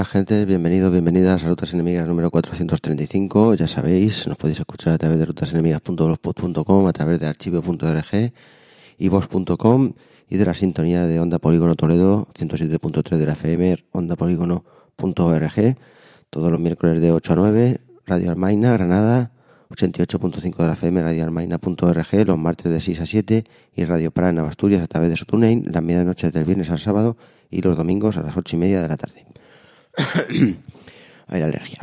buenas gentes, bienvenidos, bienvenidas a Rutas Enemigas número 435. Ya sabéis, nos podéis escuchar a través de rutasenemigas.blogspot.com, a través de archivo.org, iVoox.com y de la sintonía de Onda Polígono Toledo, 107.3 de la FM, ondapolígono.org, todos los miércoles de 8 a 9, Radio Almaina, Granada, 88.5 de la FM, radioalmaina.org, los martes de 6 a 7 y Radio Prana, Asturias, a través de su TuneIn, las medianoches del viernes al sábado y los domingos a las 8:30 de la tarde. Hay alergia.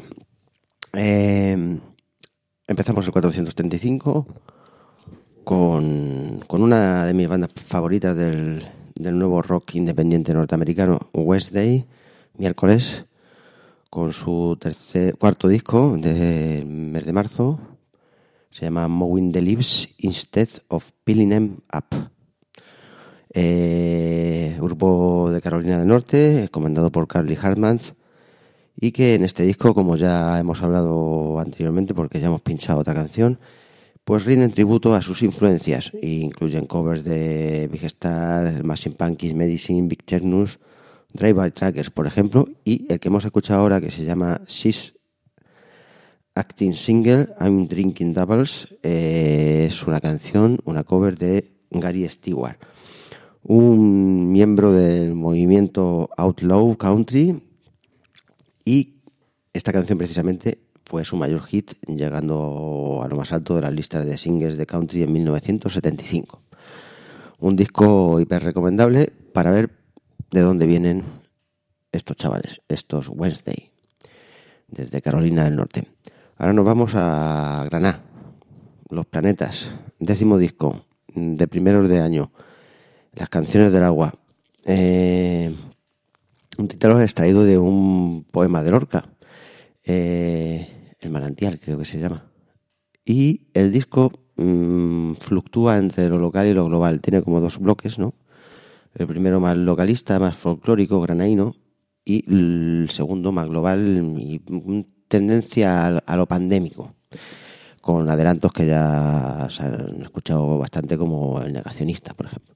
Empezamos el 435 con una de mis bandas favoritas del nuevo rock independiente norteamericano, Wednesday, miércoles, con su cuarto disco del mes de marzo. Se llama Mowing the Leaves Instead of Peeling Them Up. Grupo de Carolina del Norte, comandado por Carly Hartman, y que en este disco, como ya hemos hablado anteriormente, porque ya hemos pinchado otra canción, pues rinden tributo a sus influencias e incluyen covers de Big Star, Machine Punkies, Medicine, Big Ternus, Drive-By Truckers, por ejemplo, y el que hemos escuchado ahora, que se llama She's Acting Single, I'm Drinking Doubles, es una canción, una cover de Gary Stewart, un miembro del movimiento Outlaw Country, y esta canción precisamente fue su mayor hit, llegando a lo más alto de las listas de singles de country en 1975. Un disco hiper recomendable para ver de dónde vienen estos chavales, estos Wednesday, desde Carolina del Norte. Ahora nos vamos a Granada, Los Planetas, 10º disco de primeros de año, Las Canciones del Agua. Un título extraído de un poema de Lorca, El Manantial, creo que se llama. Y el disco fluctúa entre lo local y lo global. Tiene como dos bloques, ¿no? El primero más localista, más folclórico, granaíno, y el segundo más global y tendencia a lo pandémico, con adelantos que ya se han escuchado bastante, como El Negacionista, por ejemplo.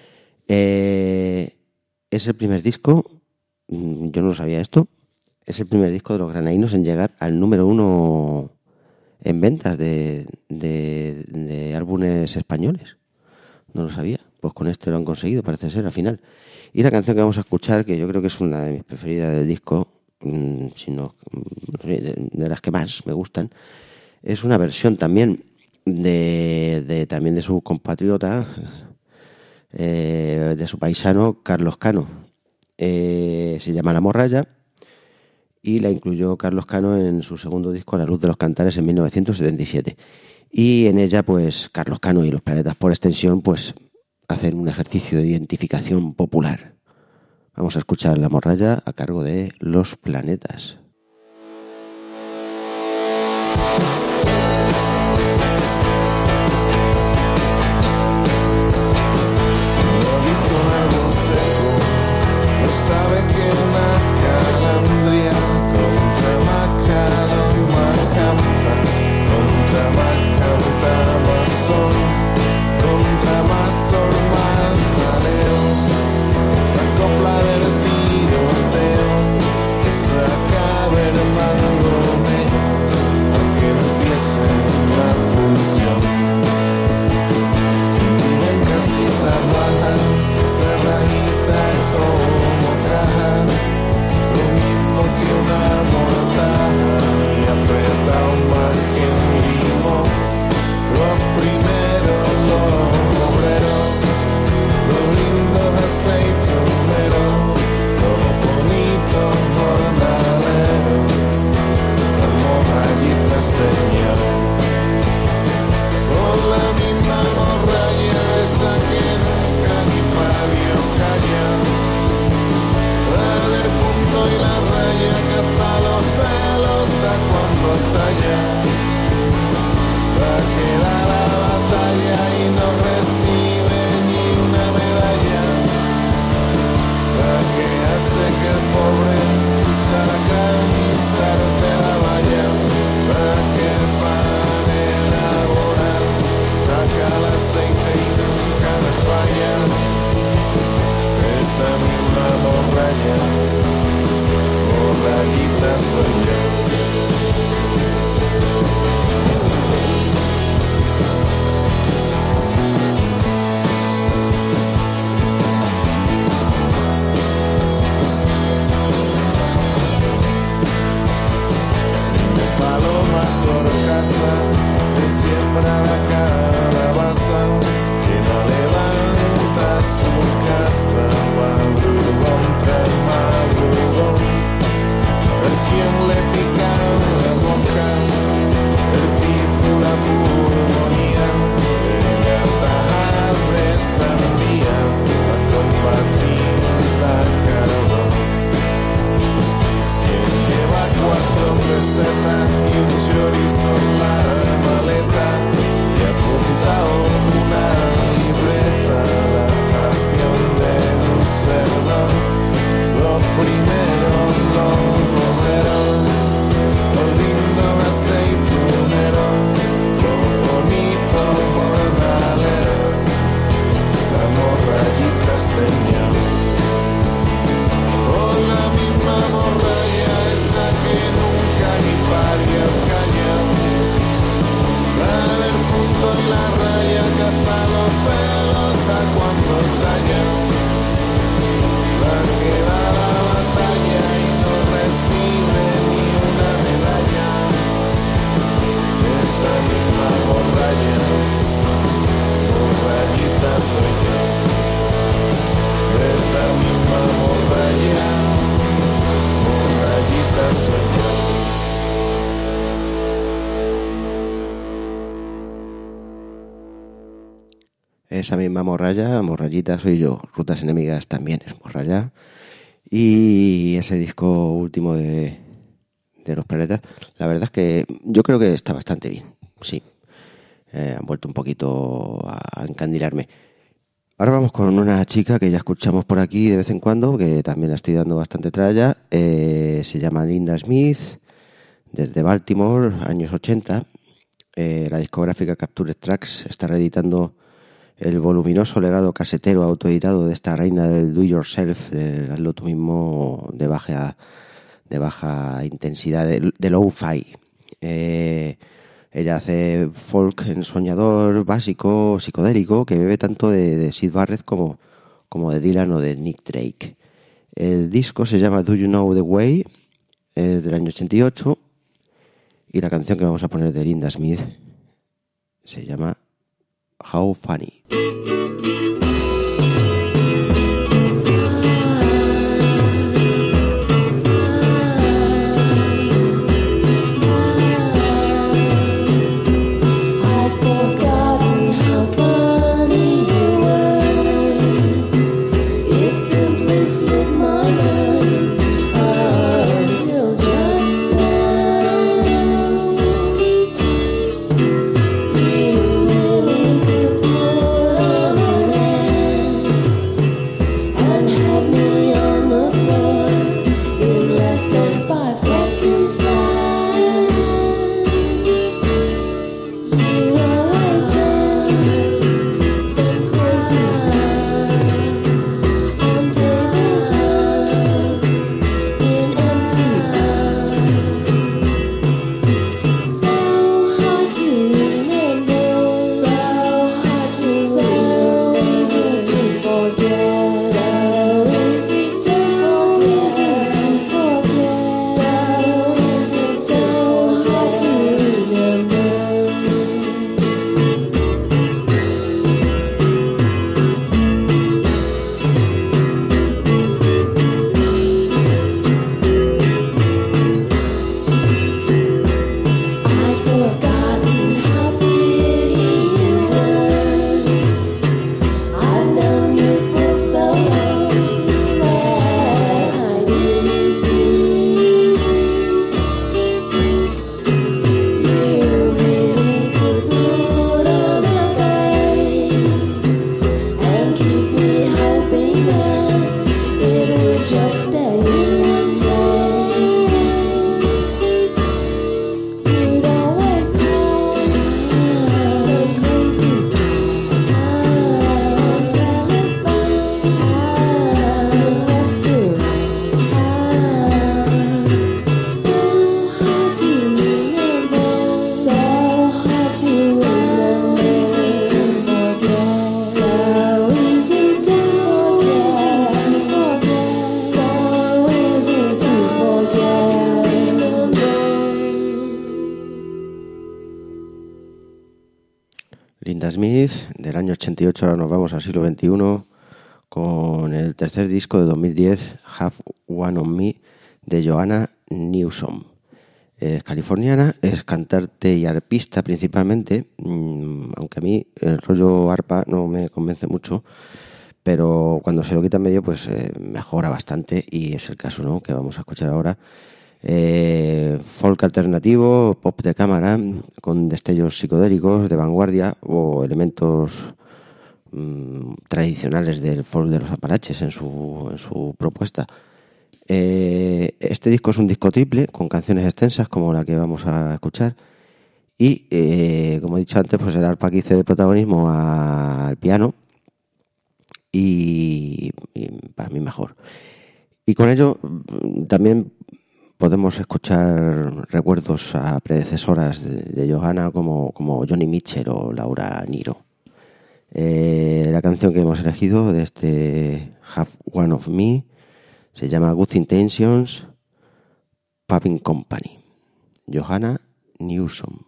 Es el primer disco, yo no lo sabía esto, es el primer disco de los granaínos en llegar al número 1 en ventas de álbumes españoles. No lo sabía, pues con este lo han conseguido, parece ser, al final. Y la canción que vamos a escuchar, que yo creo que es una de mis preferidas del disco, sino de las que más me gustan, es una versión también también de su compatriota, de su paisano Carlos Cano. Se llama La Morralla y la incluyó Carlos Cano en su segundo disco, La Luz de los Cantares, en 1977. Y en ella, pues, Carlos Cano y Los Planetas, por extensión, pues, hacen un ejercicio de identificación popular. Vamos a escuchar La Morralla a cargo de Los Planetas. Sabe que una calandria contra más calor más canta, contra más canta más sol, contra más sol más jaleo. La copla del tiroteo, que se acabe el mangoneo, para que empiece la función. Mira en casita baja, cerradita como lo mismo que una mortaja y apretado más que un limón. Los primeros, los obreros, los lindos aceituneros, los bonitos jornaleros, la morrayita señor. Con la misma morralla esa que nunca ni medio calla, del punto y la raya que hasta los pelos está cuando estalla, la que da la batalla y no recibe ni una medalla, la que hace que el pobre pisarte la valla, la que el pan elaborar saca el aceite y nunca me falla. Esa misma morralla, morralla. pasa, que no levanta su casa, madrugón tras madrugón. A quien le pica la mosca, el tifo, la pulmonía, venga tajas de sandía a combatir la calor. Quien lleva 4 pesetas y un chorizo en la maleta y apuntado una libreta a la estación de Düsseldorf. Los primeros, los bomberos, los lindos aceituneros, los bonitos jornaleros, la morrayita señal. Oh, la misma morralla esa que nunca ni paria calla, la del punto y la raya que hasta los pelos está cuando estalla, la que da la batalla y no recibe ni una medalla. Esa misma morralla, morrayita soy yo. Esa misma morralla, morrayita soy yo. Esa misma morralla, morrayita soy yo. Rutas enemigas también es morralla. Y ese disco último de Los Planetas, la verdad es que yo creo que está bastante bien. Sí, han vuelto un poquito a encandilarme. Ahora vamos con una chica que ya escuchamos por aquí de vez en cuando, que también la estoy dando bastante tralla. Se llama Linda Smith, desde Baltimore, años 80. La discográfica Capture Tracks está reeditando el voluminoso legado casetero autoeditado de esta reina del do yourself, del hazlo tú mismo de baja intensidad, de lo-fi. Ella hace folk ensoñador, básico, psicodélico, que bebe tanto de Syd Barrett como de Dylan o de Nick Drake. El disco se llama Do You Know The Way, es del año 88, y la canción que vamos a poner de Linda Smith se llama How Funny. You really could put on Linda Smith, del año 88. Ahora nos vamos al siglo XXI con el tercer disco de 2010, Have One on Me, de Joanna Newsom. Es californiana, es cantante y arpista principalmente, aunque a mí el rollo arpa no me convence mucho, pero cuando se lo quita en medio pues mejora bastante, y es el caso, ¿no?, que vamos a escuchar ahora. Folk alternativo, pop de cámara, con destellos psicodélicos de vanguardia o elementos tradicionales del folk de los Apalaches en su propuesta. Este disco es un disco triple con canciones extensas como la que vamos a escuchar, y como he dicho antes, pues el arpa aquí cede protagonismo al piano, y para mí mejor. Y con ello también podemos escuchar recuerdos a predecesoras de Johanna como Joni Mitchell o Laura Nyro. La canción que hemos elegido de este Have One of Me se llama Good Intentions, Pumping Company, Johanna Newsom.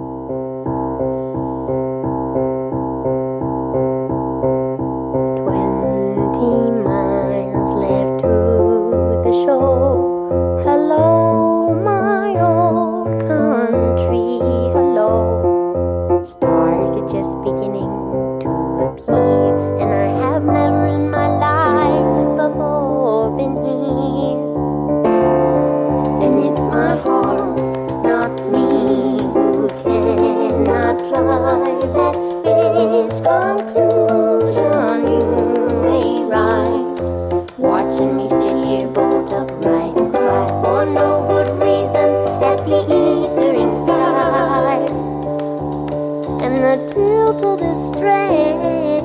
20 miles left to the shore. Hello, my old country, hello. Stars are just beginning to appear, and I have never in my life before been here. And it's my heart, not me, who cannot drive at its conclusion. You may ride, watching me sit here bolt upright and cry for no good reason at the eastern side. And the tilt of this strange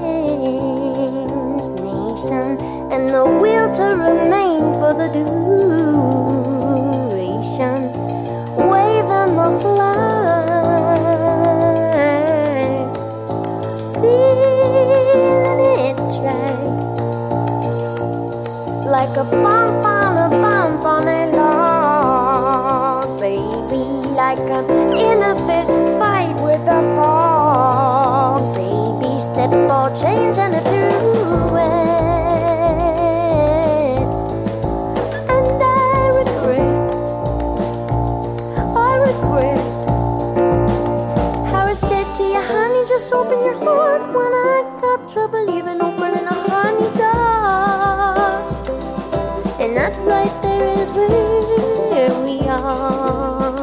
nation, and the will to remain for the duration, waving the flag, feeling it drag like a bump on a log, baby, like an inner fist fight with a fog, baby, step ball change and a duet. And I regret how I said to you, honey, just open your heart when I got trouble even opening a honey jar. And that right there is where we are.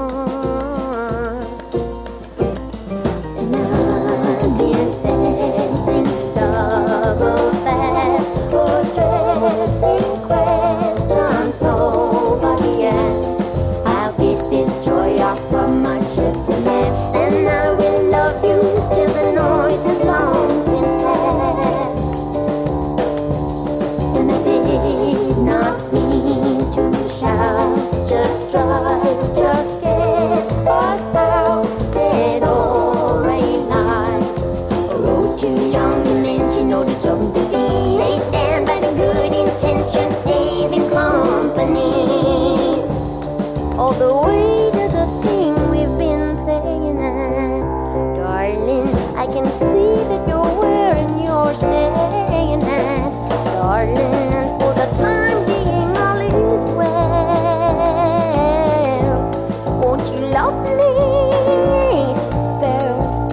And I've been facing double fast for dressing questions nobody asked. I'll get this joy off from my chest and mess, and I will love you till the noise has long since passed. And I did not mean to shout, just drive, just get lost out, dead or alive. A road too young and then she noticed something to see. Ain't damn by the good intentions, having company. All the way to the thing we've been playing at, darling, I can see that you're wearing your staying at, darling, for the time being all is well. Won't you love me, spell?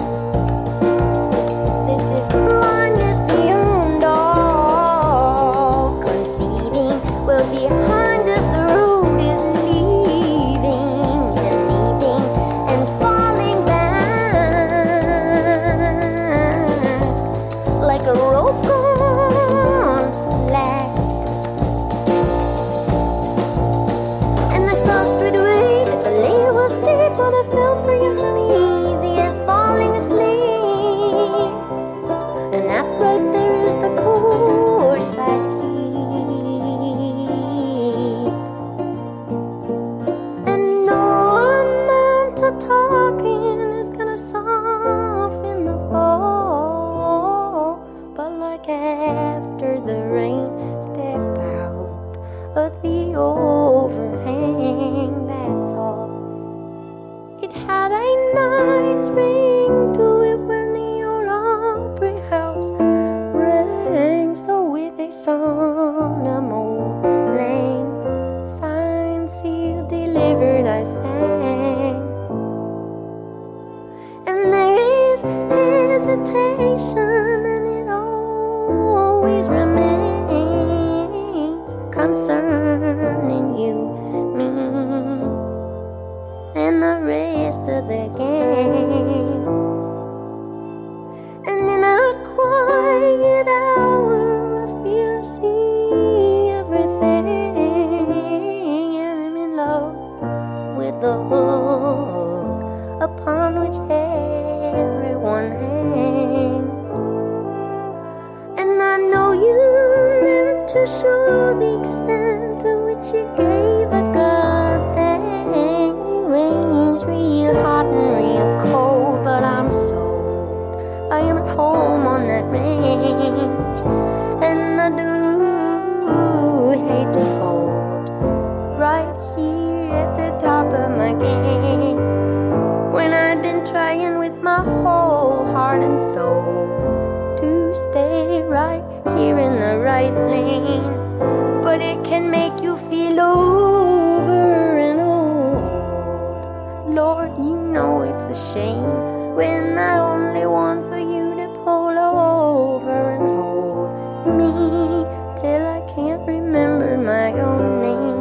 This is blindness beyond all conceiving. Well, behind us the road is leaving and falling back like a rope station, and it always remains concerning you, me, and the rest of the gang. And in a quiet hour, I feel I see everything, and I'm in love with the hook upon which everyone hangs. And I know you meant to show the extent to which you gave a goddamn. You range real hot and real cold, but I'm sold. I am at home on that range, and I do hate to fold right here at the top of my game, when I've been trying with my whole heart and soul to stay right here in the right lane. But it can make you feel over and old. Lord, you know it's a shame when I only want for you to pull over and hold me till I can't remember my own name.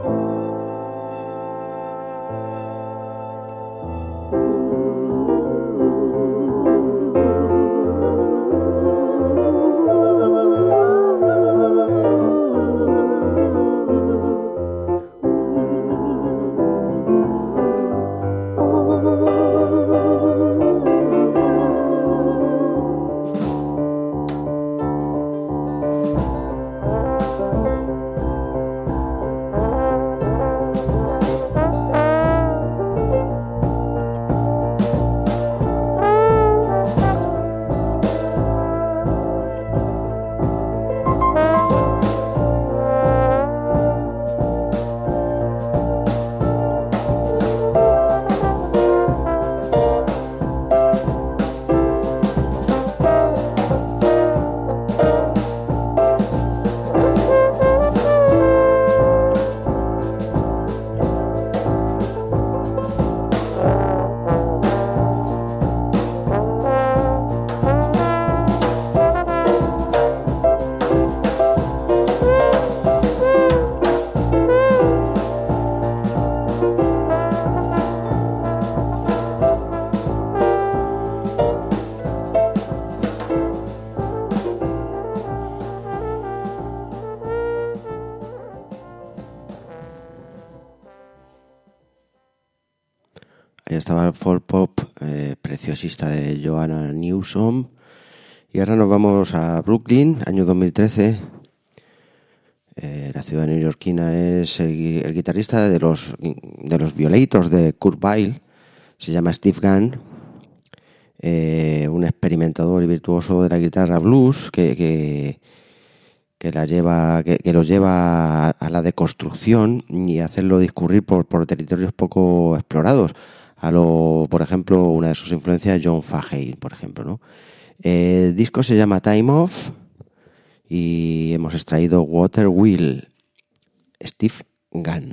Ahí estaba el folk pop preciosista de Joanna Newsom. Y ahora nos vamos a Brooklyn, año 2013. La ciudad neoyorquina es el guitarrista de los Violators de Kurt Weill. Se llama Steve Gunn. Un experimentador y virtuoso de la guitarra blues que los lleva a la deconstrucción y a hacerlo discurrir por territorios poco explorados. Por ejemplo, una de sus influencias, John Fahey, por ejemplo, ¿no? El disco se llama Time Off y hemos extraído Water Wheel, Steve Gunn.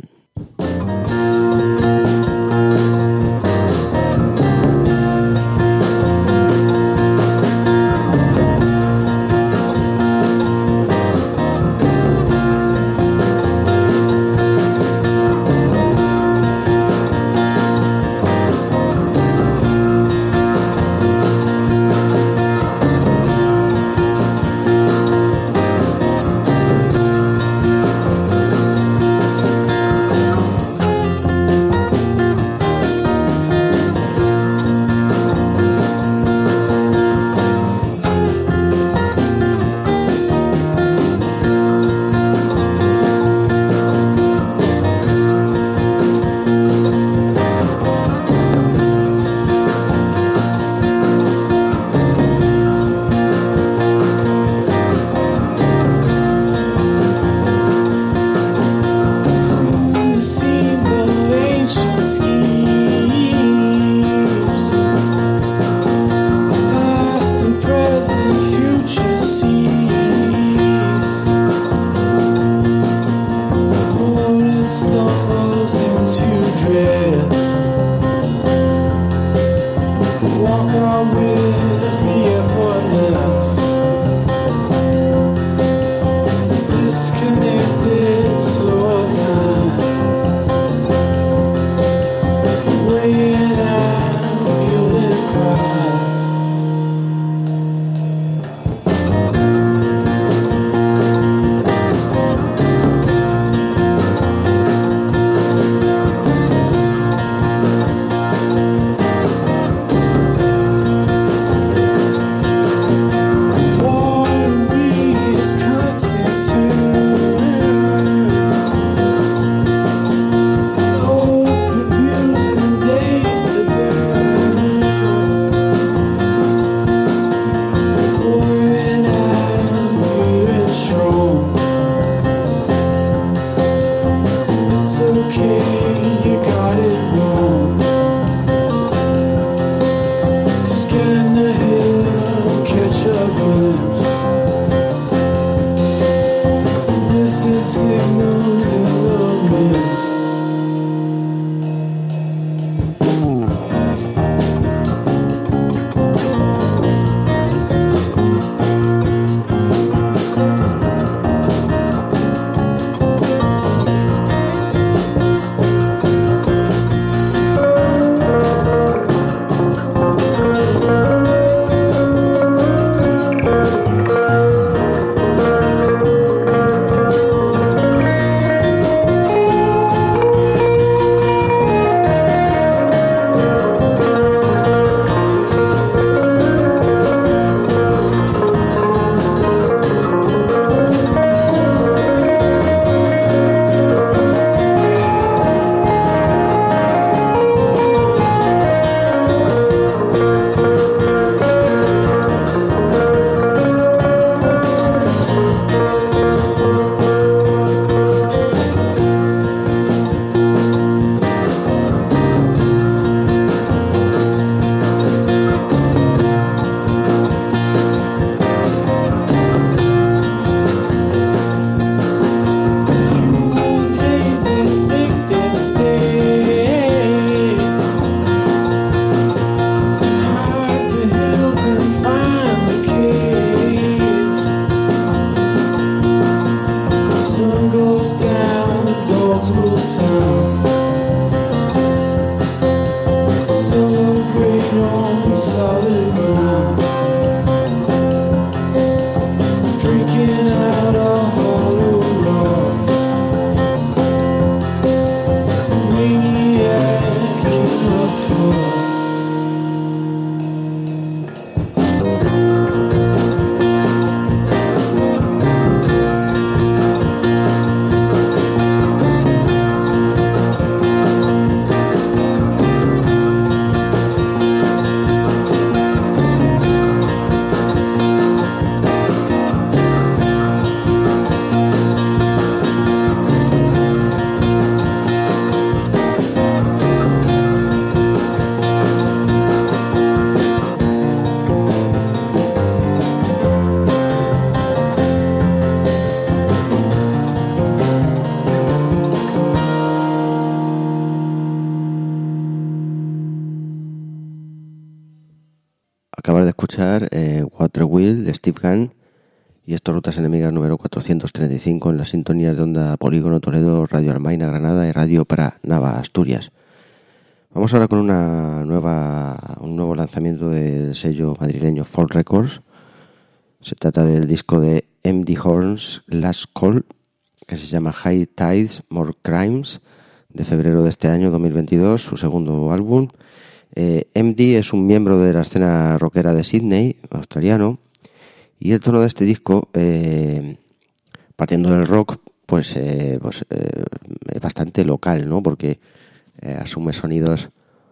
escuchar Water Wheel de Steve Gunn y esto Rutas Enemigas número 435 en las sintonías de Onda Polígono Toledo, Radio Almaina Granada y Radio para Nava Asturias. Vamos ahora con un nuevo lanzamiento del sello madrileño Folk Records. Se trata del disco de MD Horns Last Call, que se llama High Tides, More Crimes, de febrero de este año 2022, su segundo álbum. MD es un miembro de la escena rockera de Sydney, australiano, y el tono de este disco, partiendo del rock, pues es bastante local, ¿no? Porque asume sonidos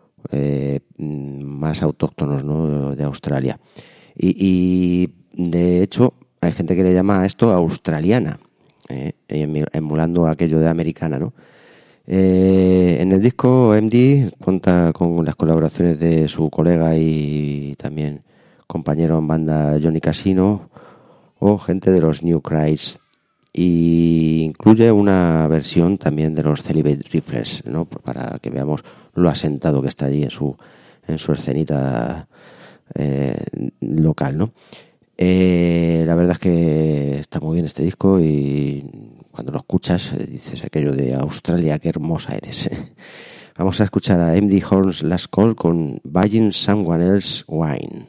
más autóctonos, ¿no? De Australia. Y de hecho hay gente que le llama a esto australiana, emulando aquello de americana, ¿no? En el disco MD cuenta con las colaboraciones de su colega y también compañero en banda Johnny Casino o gente de los New Christ, y incluye una versión también de los Celibate Rifles, ¿no? Para que veamos lo asentado que está allí en su escenita local, ¿no? La verdad es que está muy bien este disco y cuando lo escuchas dices aquello de Australia, qué hermosa eres. Vamos a escuchar a MD Horns Last Call con Buying Someone Else's Wine.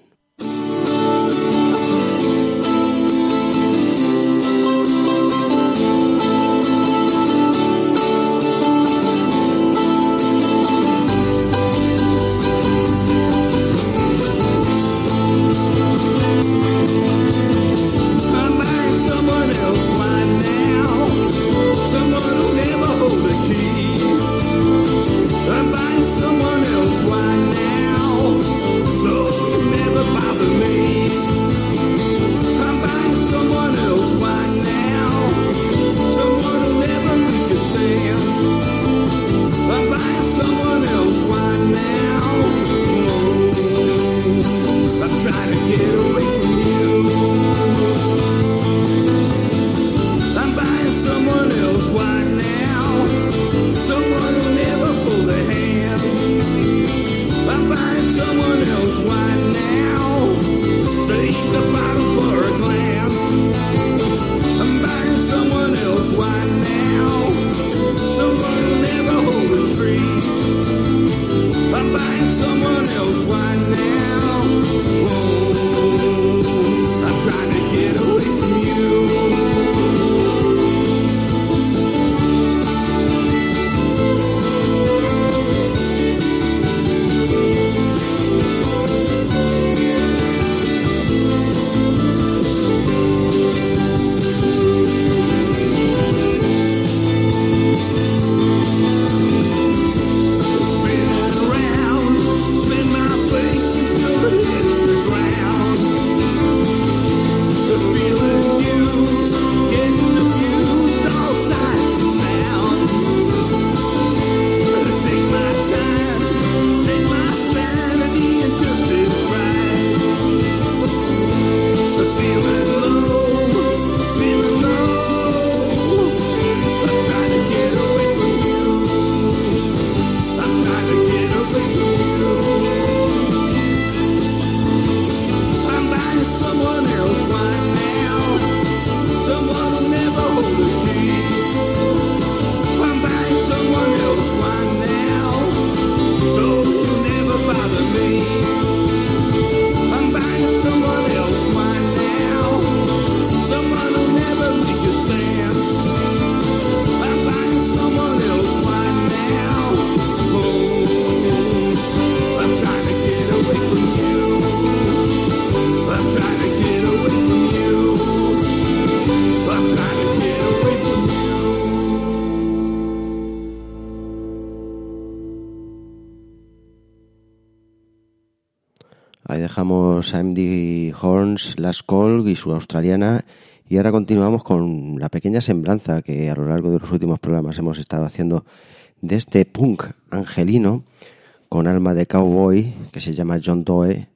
Ahí dejamos a MD Horns Last Call y su australiana, y ahora continuamos con la pequeña semblanza que a lo largo de los últimos programas hemos estado haciendo de este punk angelino con alma de cowboy que se llama John Doe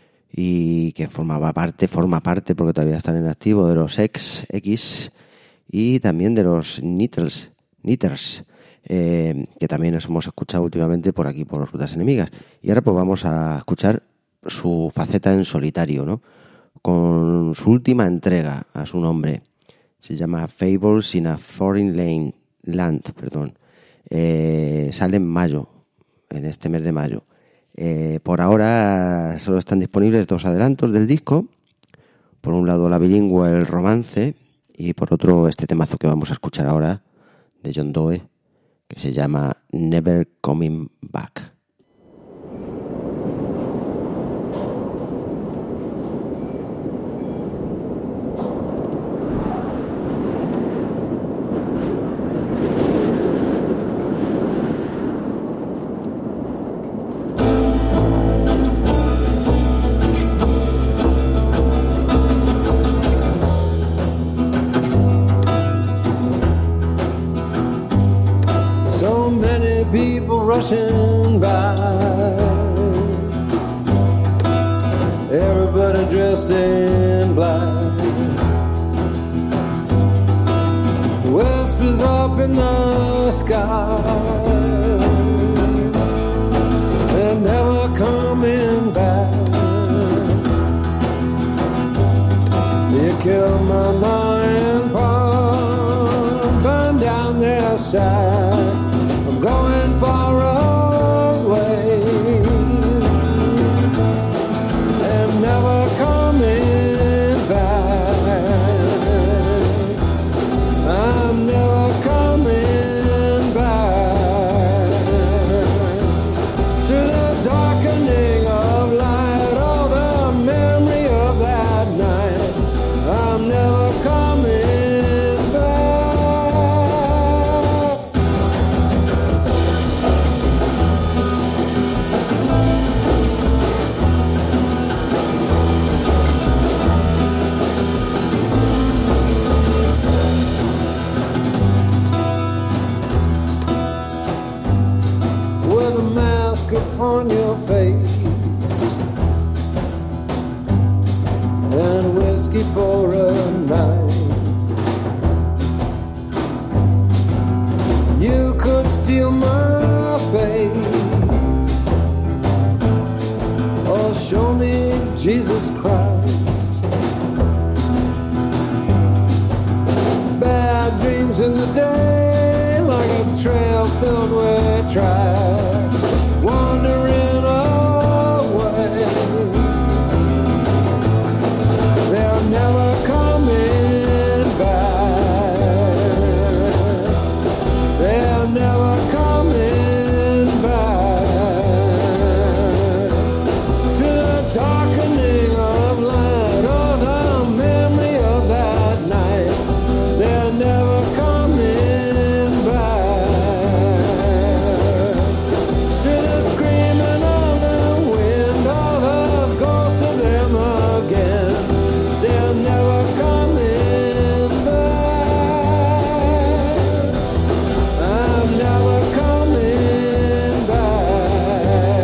y que forma parte porque todavía están en activo, de los X y también de los Knitters, que también nos hemos escuchado últimamente por aquí por Rutas Enemigas. Y ahora pues vamos a escuchar su faceta en solitario, ¿no? Con su última entrega a su nombre. Se llama Fables in a Foreign Land. Sale en mayo, en este mes de mayo. Por ahora solo están disponibles 2 adelantos del disco. Por un lado la bilingüe El Romance y por otro este temazo que vamos a escuchar ahora de John Doe, que se llama Never Coming Back. Rushing by, everybody dressed in black, whispers up in the sky, they're never coming back. You kill my mind, Paul, burn down their shack. I'm going far away and never coming back. I'm never coming back to the darkening of light, oh, the memory of that night. I'm never coming back. With a mask upon your face and whiskey for a night, you could steal my faith or show me Jesus Christ. Bad dreams in the day, like a trail filled with tracks, wandering away. They're never coming back. They're never coming back to the darkening of light, oh, the memory of that night. They're never coming back to the screaming of the wind, oh, the ghosts of them again. They're never coming back. I'm never coming back.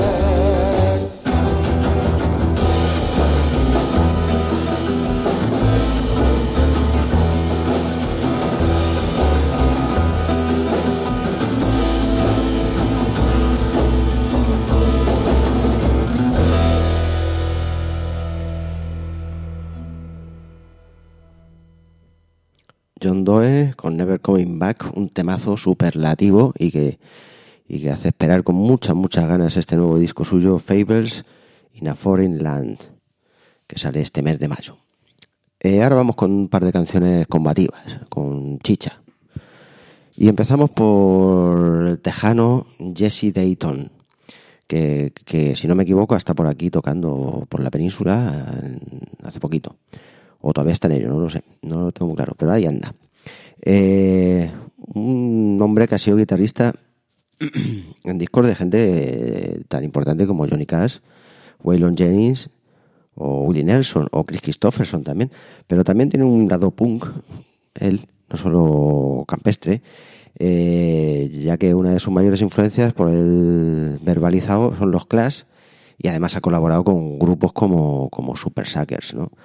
John Doe con Never Coming Back, un temazo superlativo y que hace esperar con muchas ganas este nuevo disco suyo, Fables in a Foreign Land, que sale este mes de mayo. Ahora vamos con un par de canciones combativas, con chicha. Y empezamos por el tejano Jesse Dayton, que si no me equivoco está por aquí tocando por la península hace poquito. O todavía está en ello, no lo sé, no lo tengo muy claro, pero ahí anda. Un hombre que ha sido guitarrista en discos de gente tan importante como Johnny Cash, Waylon Jennings o Willie Nelson o Chris Christopherson también, pero también tiene un lado punk, él, no solo campestre, ya que una de sus mayores influencias por el verbalizado son los Clash y además ha colaborado con grupos como Super Suckers, ¿no?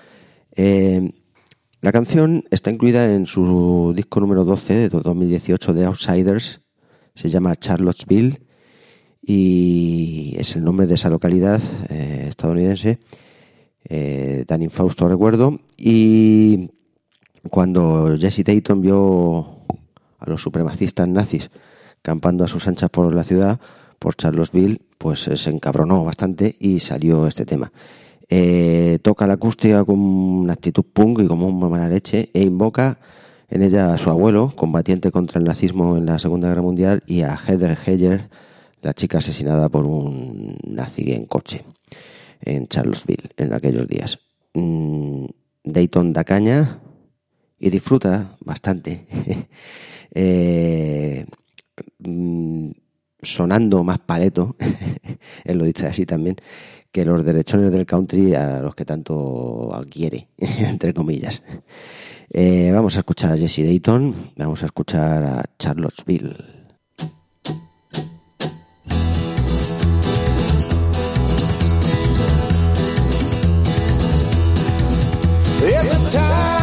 La canción está incluida en su disco número 12 de 2018 de Outsiders, se llama Charlottesville y es el nombre de esa localidad estadounidense, tan infausto recuerdo. Y cuando Jesse Dayton vio a los supremacistas nazis campando a sus anchas por la ciudad, por Charlottesville, pues se encabronó bastante y salió este tema. Toca la acústica con una actitud punk y como una mala leche, e invoca en ella a su abuelo, combatiente contra el nazismo en la Segunda Guerra Mundial, y a Heather Heyer, la chica asesinada por un nazi en coche en Charlottesville en aquellos días. Dayton da caña y disfruta bastante, sonando más paleto, él lo dice así también, que los derechones del country a los que tanto quiere, entre comillas. Vamos a escuchar a Jesse Dayton, vamos a escuchar a Charlottesville. There's a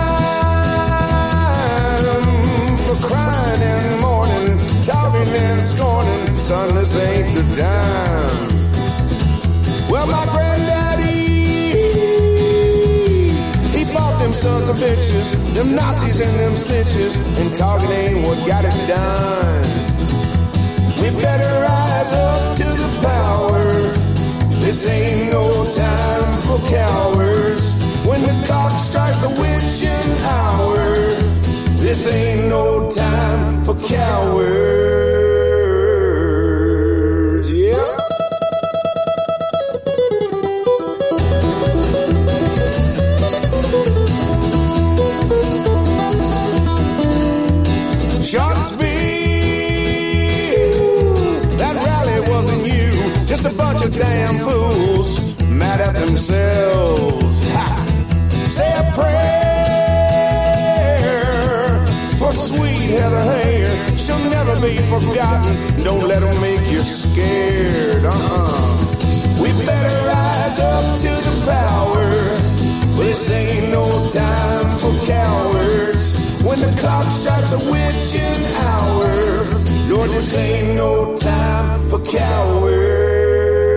time for crying and mourning, talking and scorning. Son, this ain't the time. Well, my granddaddy, he fought them sons of bitches, them Nazis and them snitches, and talking ain't what got it done. We better rise up to the power. This ain't no time for cowards. When the clock strikes the witching hour, this ain't no time for cowards. Yeah. Charlottesville, that rally wasn't you, just a bunch of damn fools mad at themselves. Ha! Say a prayer for sweet Heather Heyer. She'll never be forgotten. Don't let them make you scared. We better rise up to the power. This ain't no time for cowards. When the clock strikes a witching hour, Lord, this ain't no time for cowards.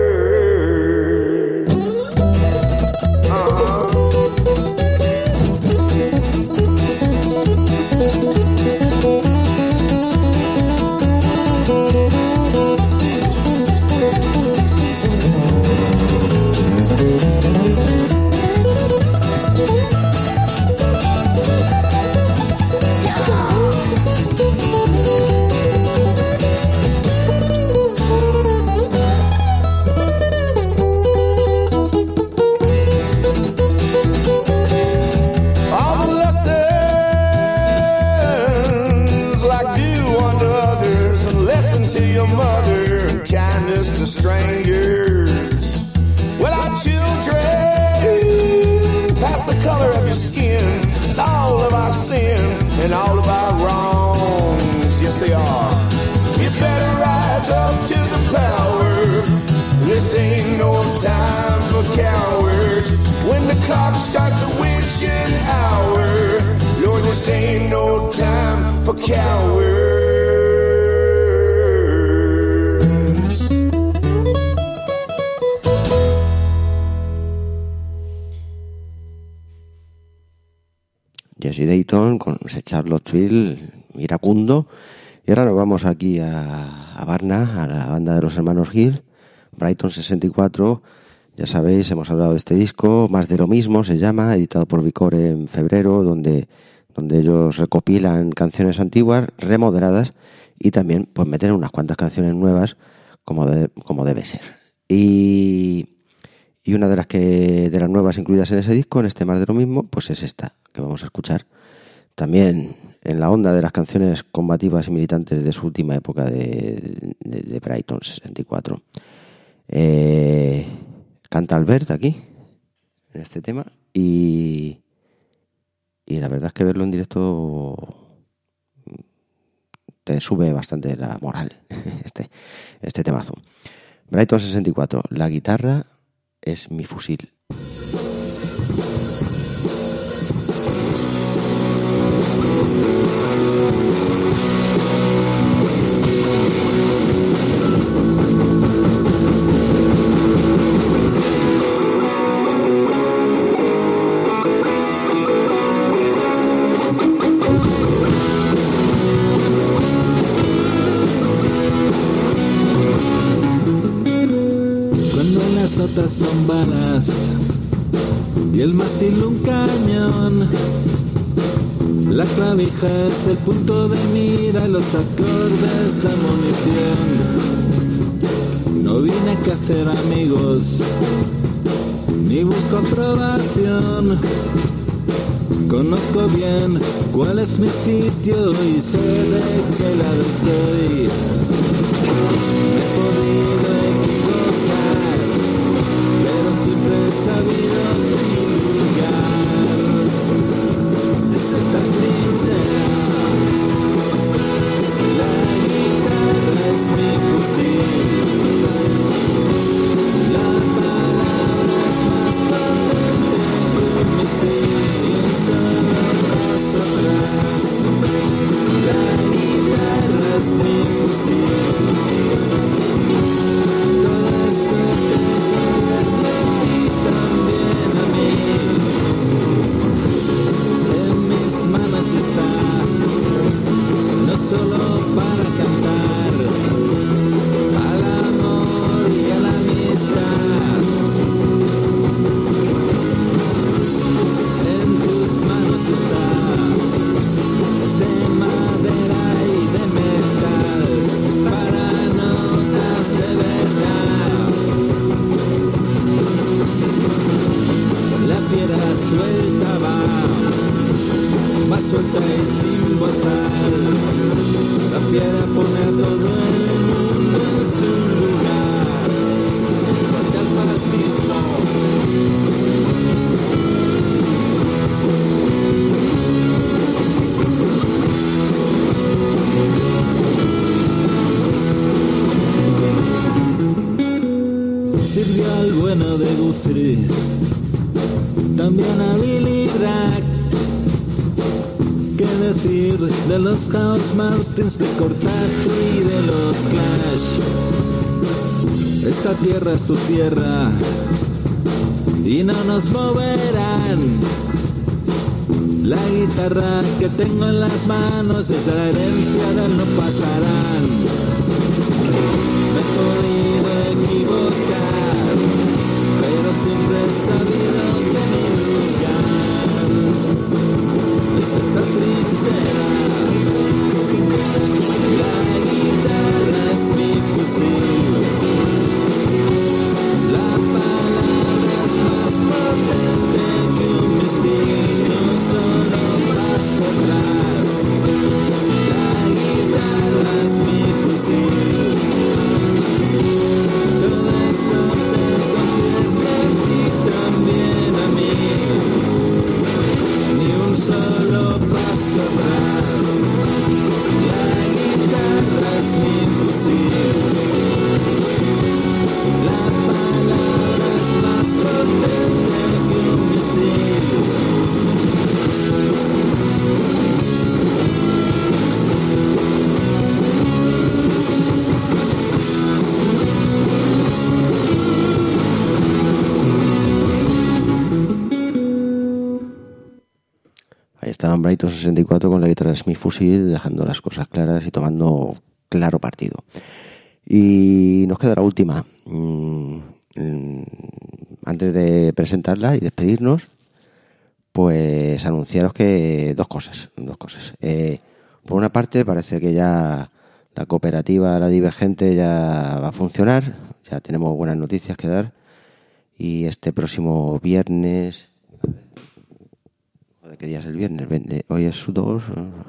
To strangers. Well, our children, past the color of your skin, and all of our sin, and all of our wrongs. Yes, they are. You better rise up to the power. This ain't no time for cowards. When the clock strikes a witching hour, Lord, this ain't no time for cowards. Jesse Dayton con ese Charlottesville iracundo. Y ahora nos vamos aquí a Varna, a la banda de los hermanos Hill, Brighton 64. Ya sabéis, hemos hablado de este disco, Más de lo mismo se llama, editado por Vicore en febrero, donde ellos recopilan canciones antiguas, remodeladas, y también pues meten unas cuantas canciones nuevas como debe ser. Y una de las nuevas incluidas en ese disco, en este Más de lo mismo, pues es esta que vamos a escuchar. También en la onda de las canciones combativas y militantes de su última época de Brighton 64. Canta Albert aquí, en este tema, y la verdad es que verlo en directo te sube bastante la moral, este temazo. Brighton 64, la guitarra es mi fusil. balas y el mástil un cañón. La clavija es el punto de mira, los acordes la munición. No vine a hacer amigos, ni busco aprobación. Conozco bien cuál es mi sitio y sé de qué lado estoy. Me he podido equivocar, pero siempre he sabido que mi lugar es esta trinchera. La guitarra es mi fusil, la palabra es más potente que un misil y un solo paso atrás. La guitarra es mi fusil. Todo esto te concierne y también a mí. En mis manos está, no solo para cantar, al amor y a la amistad. En tus manos está, es de madera y de metal, es para notas de verdad. La fiera suelta va suelta y sin bozal. La fiera pone a todo el mundo en su lugar, porque al fascismo sirvió al bueno de Guthrie, también a Billy Bragg. ¿Qué decir de los House Martins, de Cortato y de los Clash? Esta tierra es tu tierra y no nos moverán. La guitarra que tengo en las manos es la herencia del no pasarán. Me he podido equivocar, pero siempre he sabido que mi lugar es esta trinchera. La guitarra es mi fusil, la palabra es más potente que un misil, no solo paso atrás. La guitarra es mi fusil. Todo esto te concierne y también a mí. Ni un solo paso atrás. La guitarra es mi fusil. La palabra es más potente que un misil. Ahí estaban Brighton 64 con la guitarra Smith Fusil, dejando las cosas claras y tomando claro partido. Y nos queda la última. Antes de presentarla y despedirnos, pues anunciaros que dos cosas. Por una parte, parece que ya la cooperativa La Divergente ya va a funcionar, ya tenemos buenas noticias que dar, y este próximo viernes... ¿Qué día es el viernes? Hoy es 2...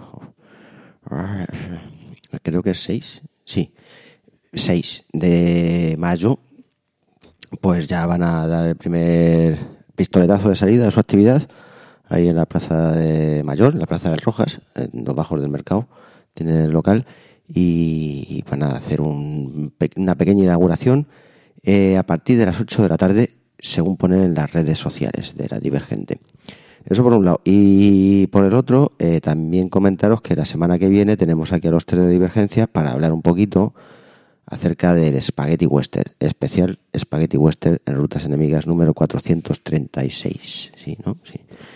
Creo que es 6. Sí, 6 de mayo. Pues ya van a dar el primer pistoletazo de salida de su actividad ahí en la Plaza de Mayor, en la Plaza de las Rojas, en los bajos del mercado. Tienen el local y van a hacer una pequeña inauguración a partir de las 8 de la tarde, según ponen en las redes sociales de La Divergente. Eso por un lado. Y por el otro, también comentaros que la semana que viene tenemos aquí a los 3 de Divergencia para hablar un poquito acerca del Spaghetti Western, especial Spaghetti Western en Rutas Enemigas número 436. ¿Sí, no? Sí.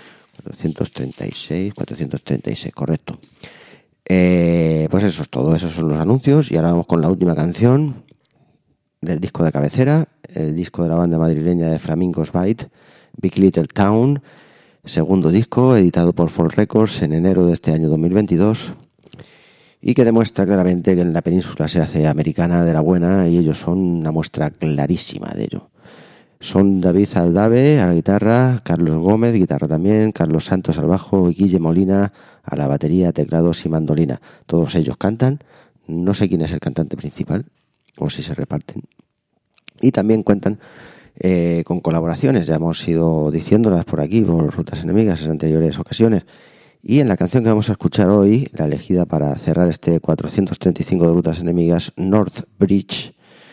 436, correcto. Pues eso es todo, esos son los anuncios. Y ahora vamos con la última canción del disco de cabecera, el disco de la banda madrileña de Flamingos Bite, Big Little Town, segundo disco editado por Folk Records en enero de este año 2022 y que demuestra claramente que en la península se hace americana de la buena y ellos son una muestra clarísima de ello. Son David Aldave a la guitarra, Carlos Gómez, guitarra también, Carlos Santos al bajo y Guille Molina a la batería, teclados y mandolina. Todos ellos cantan, no sé quién es el cantante principal o si se reparten. Y también cuentan con colaboraciones, ya hemos ido diciéndolas por aquí, por Rutas Enemigas en anteriores ocasiones. Y en la canción que vamos a escuchar hoy, la elegida para cerrar este 435 de Rutas Enemigas, North Bridge,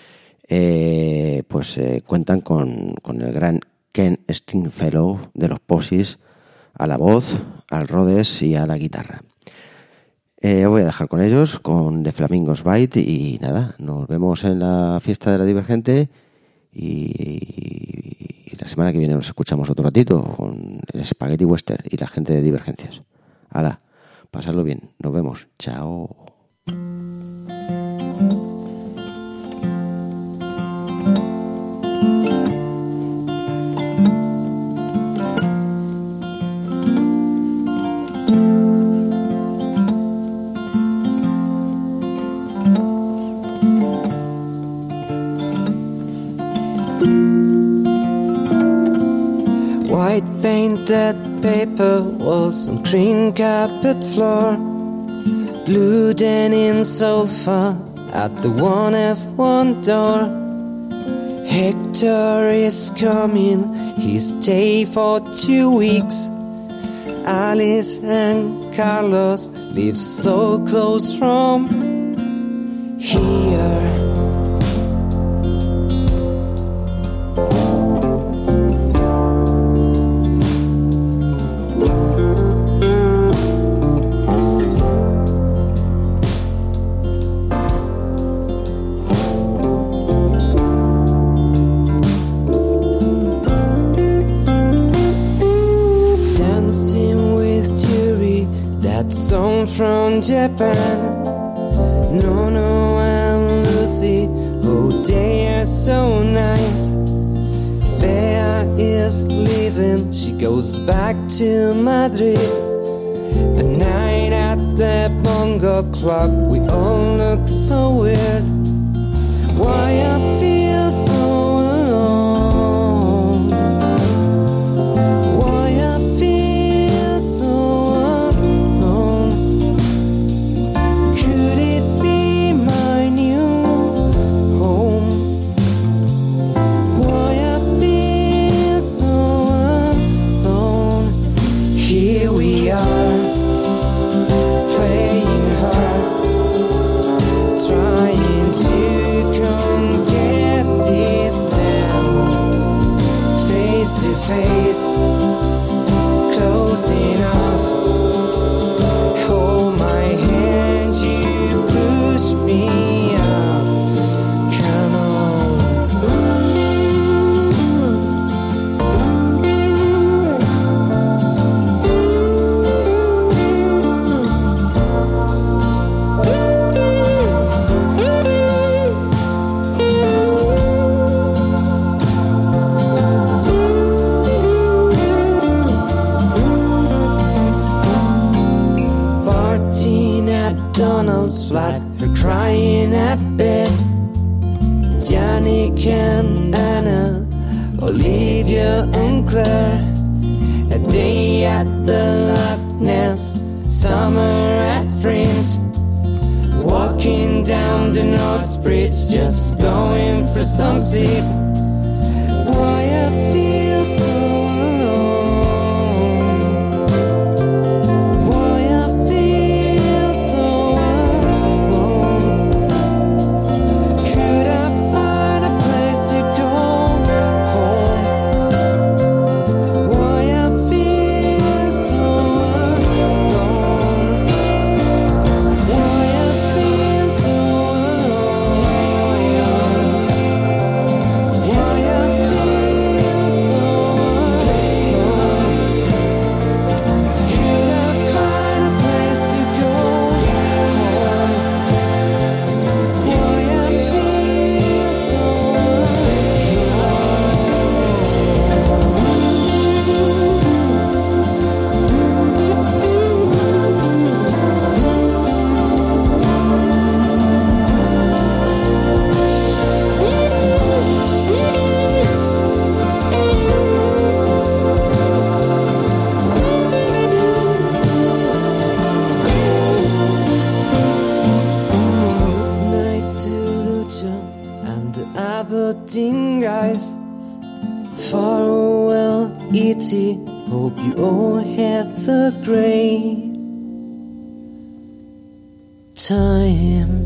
cuentan con el gran Ken Stringfellow de los Posies a la voz, al Rhodes y a la guitarra. Voy a dejar con ellos, con The Flamingos Bite, y nada, nos vemos en la fiesta de la Divergente y la semana que viene nos escuchamos otro ratito con el Spaghetti Western y la gente de Divergencias. Hala, pasadlo bien, nos vemos, chao. White painted paper walls and green carpet floor, blue denim sofa at the 1F1 door. Hector is coming, he stay for 2 weeks. Alice and Carlos live so close from here. From Japan, Nono and Lucy, oh they are so nice. Bea is leaving, she goes back to Madrid. A night at the bongo club, we all look so weird. Why I feel so alone, why I feel so alone. Could it be my new home? Why I feel so alone. Here we are, playing hard, trying to come get this down. Face to face, close enough. Hold my hand, you push me up. Come on. Bartine at Donald's flat, her crying at bed. Yannick and Anna, Olivia and Claire. A day at the Loch Ness, summer at Fringe. Walking down the North Bridge, just going for some sleep. Why I feel so alone, why I feel so alone. Could I find a place to go home? Why I feel so alone, why I feel so alone, why I feel so Betty, hope you all have a great time.